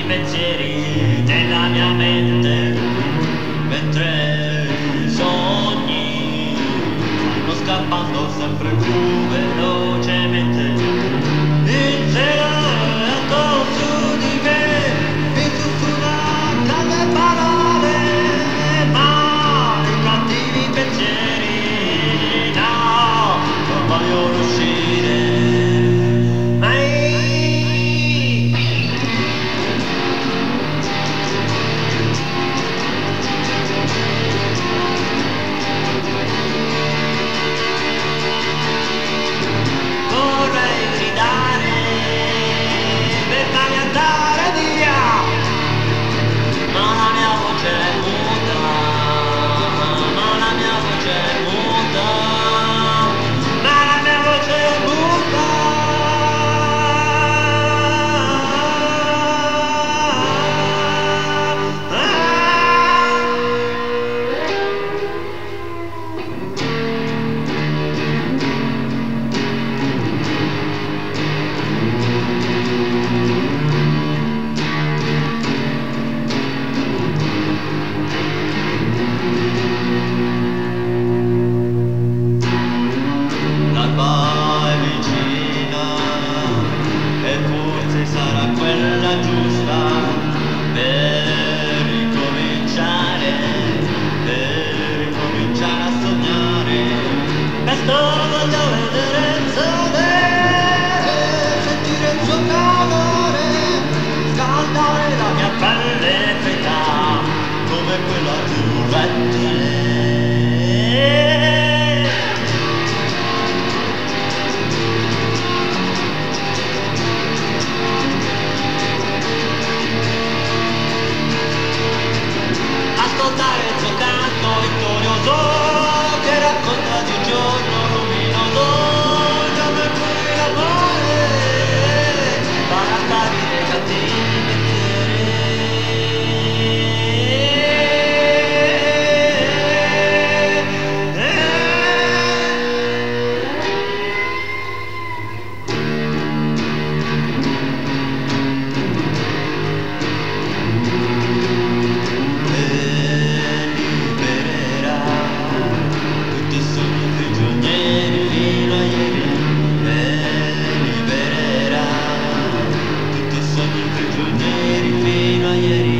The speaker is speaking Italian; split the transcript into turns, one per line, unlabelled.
pensieri nella mia mente, mentre i sogni stanno scappando sempre più velocemente. Il cielo è alto su di me, mi sussurra tante parole, ma i cattivi pensieri no, non vogliono uscire mai. Vorrei gridare per farmi andare via, ma la mia voce è muta, ma la mia voce è muta, ma la mia voce è muta. L'alba è vicina e forse sarà quella giusta per ricominciare a sognare. Presto voglio vedere il sole, sentire il suo calore, scaldare la mia pelle fredda come quella di un rettile. Ascoltare il suo canto vittorioso che racconta di un giorno luminoso, dove poi l'amore farà sparire i cattivi prigionieri fino a ieri.